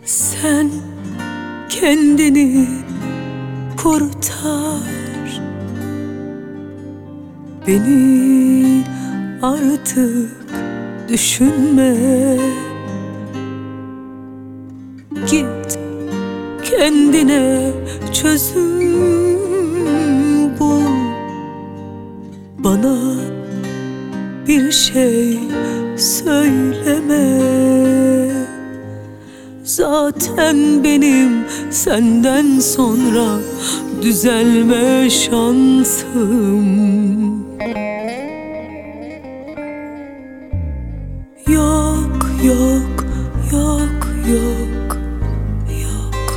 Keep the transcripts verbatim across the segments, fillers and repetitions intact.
Sen kendini kurtar, beni artık düşünme. Git kendine çözüm bul, bana bir şey söyleme. Zaten benim senden sonra düzelme şansım yok, yok, yok, yok, yok.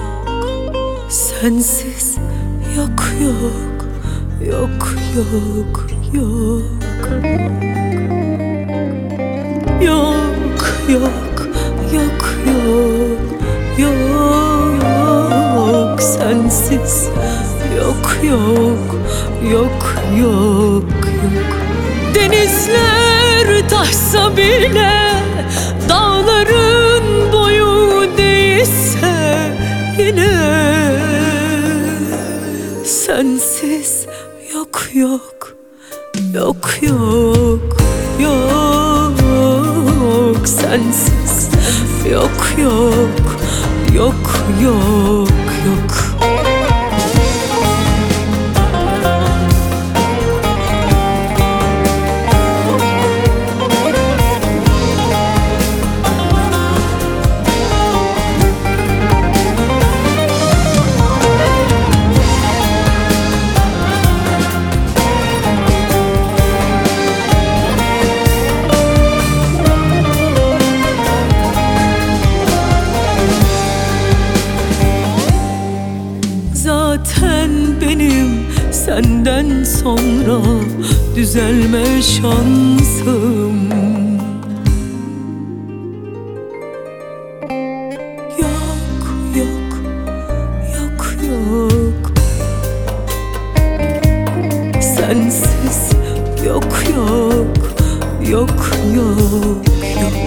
Sensiz yok, yok, yok, yok, yok. Yok, yok, yok, yok, yok. Sensiz yok, yok, yok, yok, yok. Denizler taşsa bile, dağların boyu değişse yine sensiz yok, yok, yok, yok, yok. Sensiz yok, yok, yok, yok, yok. Zaten benim senden sonra düzelme şansım yok, yok, yok, yok. Sensiz yok, yok, yok, yok, yok.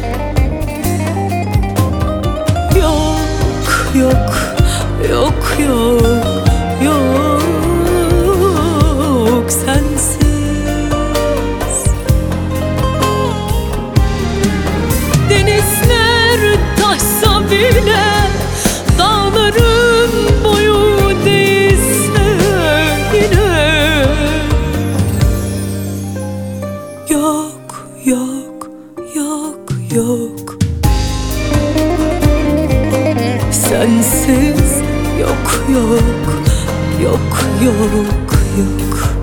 Yok, yok, yok, yok, yok. Sensiz denizler taşsa bile, dağların boyu değilse yine yok, yok, yok, yok. Sensiz yok, yok, yok, yok, yok.